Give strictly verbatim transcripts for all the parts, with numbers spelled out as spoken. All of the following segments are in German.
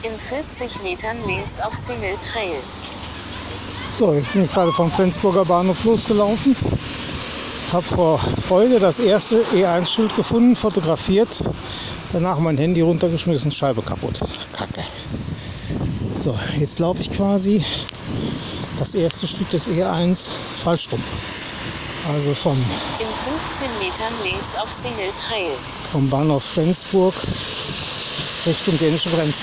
In vierzig Metern links auf Single Trail. So, jetzt bin ich gerade vom Flensburger Bahnhof losgelaufen. Habe vor Freude das erste E eins Schild gefunden, fotografiert. Danach mein Handy runtergeschmissen, Scheibe kaputt. Kacke. So, jetzt laufe ich quasi das erste Stück des E eins falsch rum. Also vom, In fünfzehn Metern links auf Single Trail. vom Bahnhof Flensburg Richtung dänische Grenze.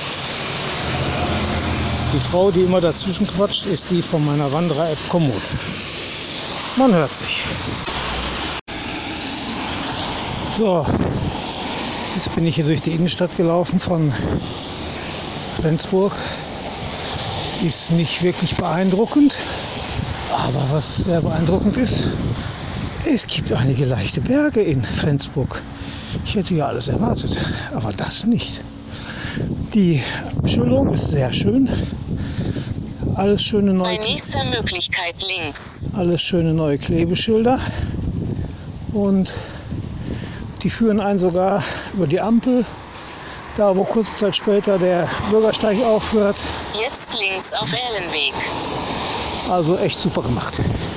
Die Frau, die immer dazwischen quatscht, ist die von meiner Wanderer-App Komoot. Man hört sich. So, jetzt bin ich hier durch die Innenstadt gelaufen von Flensburg. Ist nicht wirklich beeindruckend, aber was sehr beeindruckend ist, es gibt einige leichte Berge in Flensburg. Ich hätte ja alles erwartet, aber das nicht. Die Beschilderung ist sehr schön. Alles schöne Bei neue, nächster Möglichkeit links. alles schöne neue Klebeschilder. Und die führen einen sogar über die Ampel, da wo kurze Zeit später der Bürgersteig aufhört. Jetzt links auf Erlenweg. Also echt super gemacht.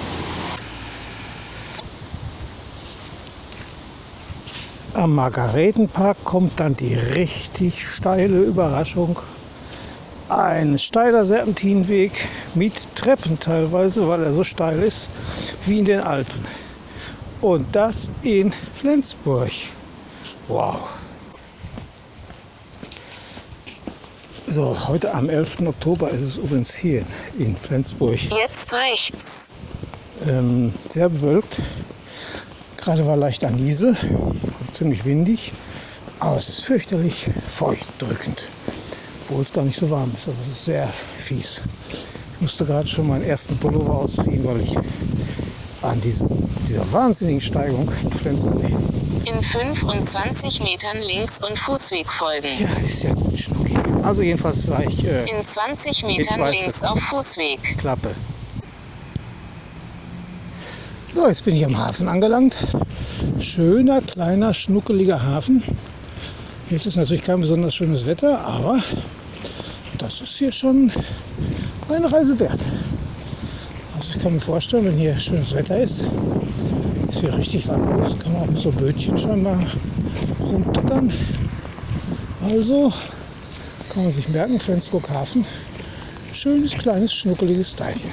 Am Margaretenpark kommt dann die richtig steile Überraschung. Ein steiler Serpentinweg mit Treppen teilweise, weil er so steil ist wie in den Alpen. Und das in Flensburg. Wow. So, heute am elften Oktober ist es übrigens hier in Flensburg. Jetzt rechts. Ähm, sehr bewölkt. Gerade war leicht an Niesel, ziemlich windig, aber es ist fürchterlich feucht drückend. Obwohl es gar nicht so warm ist, aber es ist sehr fies. Ich musste gerade schon meinen ersten Pullover ausziehen, weil ich an diesem, dieser wahnsinnigen Steigung in Flensburg. In fünfundzwanzig Metern links und Fußweg folgen. Ja, ist ja gut, Schnucki. Also jedenfalls war ich äh, In zwanzig Metern weiß links das. auf Fußweg. Klappe. So, jetzt bin ich am Hafen angelangt. Schöner, kleiner, schnuckeliger Hafen. Jetzt ist natürlich kein besonders schönes Wetter, aber das ist hier schon eine Reise wert. Also ich kann mir vorstellen, wenn hier schönes Wetter ist, ist hier richtig warm los. Kann man auch mit so Bötchen schon mal rumtuckern. Also kann man sich merken, Flensburg Hafen, schönes, kleines, schnuckeliges Teilchen.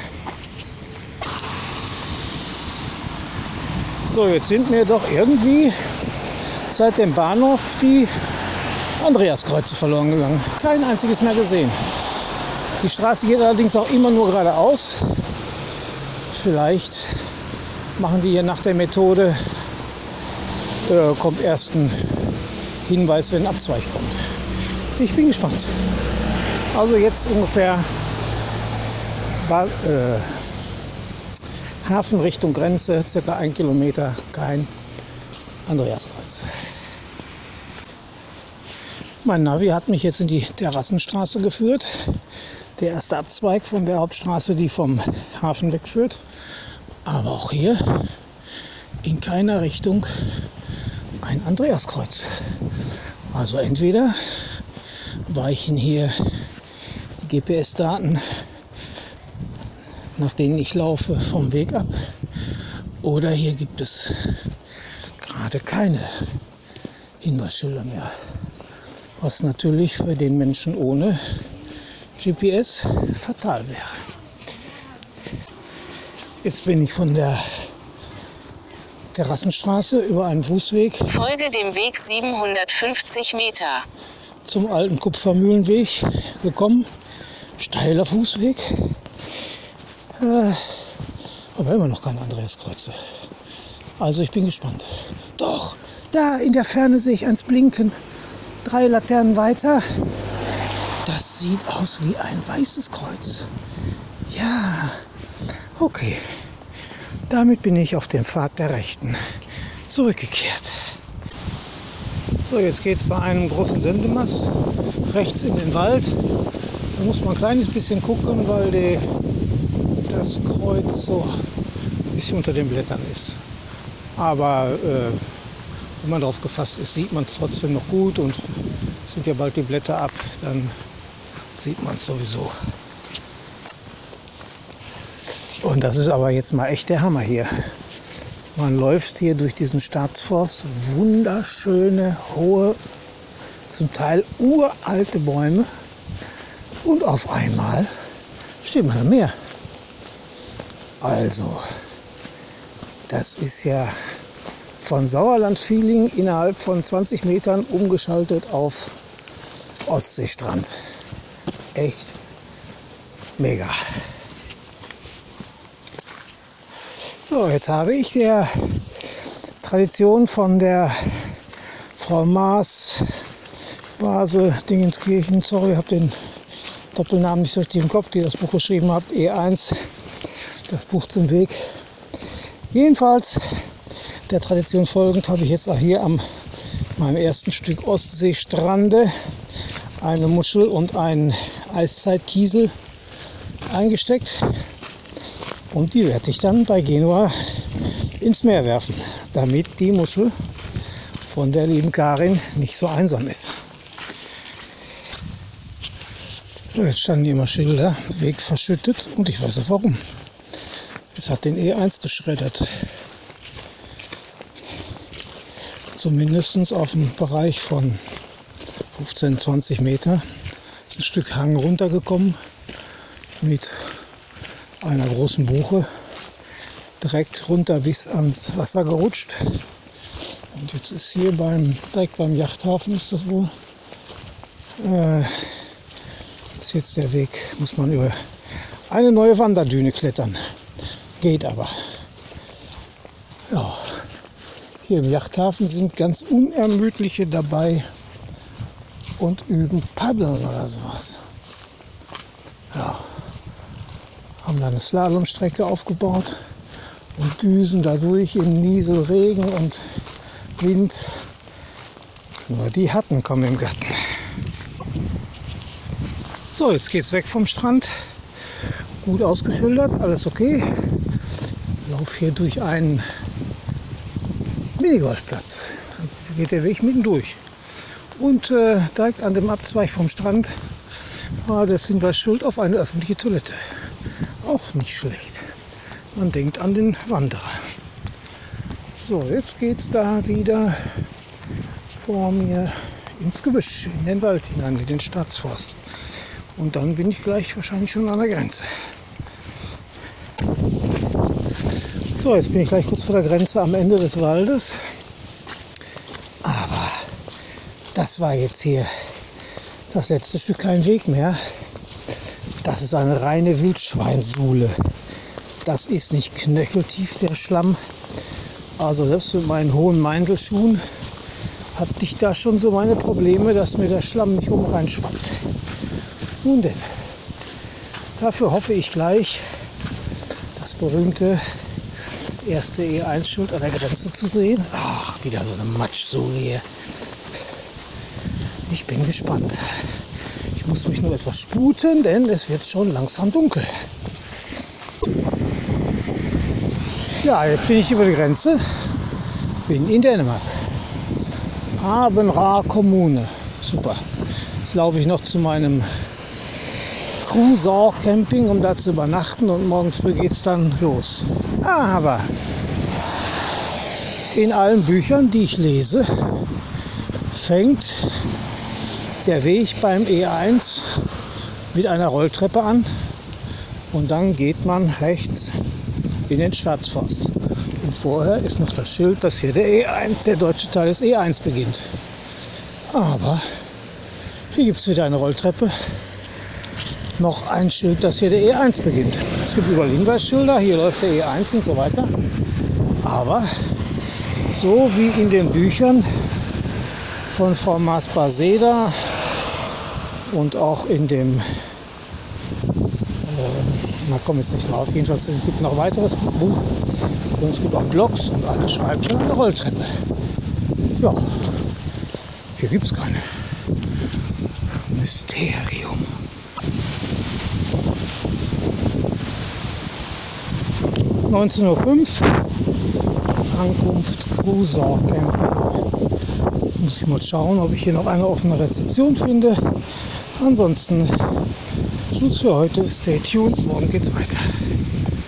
So, jetzt sind mir doch irgendwie seit dem Bahnhof die Andreaskreuze verloren gegangen. Kein einziges mehr gesehen. Die Straße geht allerdings auch immer nur geradeaus. Vielleicht machen die hier nach der Methode, äh, kommt erst ein Hinweis, wenn ein Abzweig kommt. Ich bin gespannt. Also jetzt ungefähr Ba- äh, Hafen Richtung Grenze, circa ein Kilometer, kein Andreaskreuz. Mein Navi hat mich jetzt in die Terrassenstraße geführt. Der erste Abzweig von der Hauptstraße, die vom Hafen wegführt. Aber auch hier in keiner Richtung ein Andreaskreuz. Also entweder weichen hier die G P S-Daten, nach denen ich laufe, vom Weg ab. Oder hier gibt es gerade keine Hinweisschilder mehr. Was natürlich für den Menschen ohne G P S fatal wäre. Jetzt bin ich von der Terrassenstraße über einen Fußweg Folge dem Weg siebenhundertfünfzig Meter. zum alten Kupfermühlenweg gekommen. Steiler Fußweg. Äh, aber immer noch keine Andreaskreuze. Also ich bin gespannt. Doch, da in der Ferne sehe ich eins blinken. Drei Laternen weiter. Das sieht aus wie ein weißes Kreuz. Ja, okay. Damit bin ich auf dem Pfad der Rechten zurückgekehrt. So, jetzt geht es bei einem großen Sendemast rechts in den Wald. Da muss man ein kleines bisschen gucken, weil die, das Kreuz so ein bisschen unter den Blättern ist. Aber äh, wenn man darauf gefasst ist, sieht man es trotzdem noch gut und sind ja bald die Blätter ab. Dann sieht man es sowieso. Und das ist aber jetzt mal echt der Hammer hier. Man läuft hier durch diesen Staatsforst, wunderschöne, hohe, zum Teil uralte Bäume. Und auf einmal steht man am Meer. Also, das ist ja von Sauerland-Feeling innerhalb von zwanzig Metern umgeschaltet auf Ostseestrand. Echt mega. So, jetzt habe ich der Tradition von der Frau Maas, Basel, Dingenskirchen, sorry, ich habe den Doppelnamen nicht so richtig im Kopf, die das Buch geschrieben hat, E eins, das Buch zum Weg. Jedenfalls, der Tradition folgend, habe ich jetzt auch hier am meinem ersten Stück Ostseestrande eine Muschel und einen Eiszeitkiesel eingesteckt. Und die werde ich dann bei Genua ins Meer werfen, damit die Muschel von der lieben Karin nicht so einsam ist. So, jetzt standen hier immer Schilder, Weg verschüttet, und ich weiß auch warum. Es hat den E eins geschreddert. Zumindest auf dem Bereich von fünfzehn, zwanzig Meter ist ein Stück Hang runtergekommen mit einer großen Buche direkt runter bis ans Wasser gerutscht. Und jetzt ist hier beim, direkt beim Yachthafen ist das wohl, äh, ist jetzt der Weg, muss man über eine neue Wanderdüne klettern. Geht aber. Ja, hier im Yachthafen sind ganz Unermüdliche dabei und üben Paddeln oder sowas. Ja. Haben da eine Slalomstrecke aufgebaut und düsen dadurch im Nieselregen und Wind. Nur die Hatten kommen im Garten. So, jetzt geht's weg vom Strand. Gut ausgeschildert, alles okay. Lauf hier durch einen Minigolfplatz. Da geht der Weg mitten durch. Und äh, direkt an dem Abzweig vom Strand war das Hinweisschild auf eine öffentliche Toilette. Auch nicht schlecht. Man denkt an den Wanderer. So, jetzt geht's da wieder vor mir ins Gebüsch, in den Wald hinein, in den Staatsforst. Und dann bin ich gleich wahrscheinlich schon an der Grenze. So, jetzt bin ich gleich kurz vor der Grenze am Ende des Waldes. Aber das war jetzt hier das letzte Stück, kein Weg mehr. Das ist eine reine Wildschweinsuhle. Das ist nicht knöcheltief, der Schlamm. Also selbst mit meinen hohen Meindelschuhen hatte ich da schon so meine Probleme, dass mir der Schlamm nicht oben reinschwappt. Nun denn, dafür hoffe ich gleich, das berühmte erste E eins Schild an der Grenze zu sehen. Ach, wieder so eine Matschsohle hier. Ich bin gespannt. Ich muss mich nur etwas sputen, denn es wird schon langsam dunkel. Ja, jetzt bin ich über die Grenze. Bin in Dänemark. Abenraa Kommune. Super. Jetzt laufe ich noch zu meinem Cruisor Camping, um da zu übernachten, und morgen früh geht es dann los. Aber in allen Büchern, die ich lese, fängt der Weg beim E eins mit einer Rolltreppe an und dann geht man rechts in den Staatsforst. Und vorher ist noch das Schild, dass hier der E eins, der deutsche Teil des E eins beginnt. Aber hier gibt es wieder eine Rolltreppe. Noch ein Schild, dass hier der E eins beginnt. Es gibt überall Hinweisschilder, hier läuft der E eins und so weiter. Aber so wie in den Büchern von Frau Maas-Baseda und auch in dem, äh, na komm jetzt nicht drauf, jedenfalls es gibt noch ein weiteres Buch und es gibt auch Blogs und alle schreiben schon eine Rolltreppe. Ja, hier gibt es keine. Mysterium. neunzehn Uhr fünf, Ankunft Cruisor Camping. Jetzt muss ich mal schauen, ob ich hier noch eine offene Rezeption finde. Ansonsten Schluss für heute. Stay tuned. Morgen geht's weiter.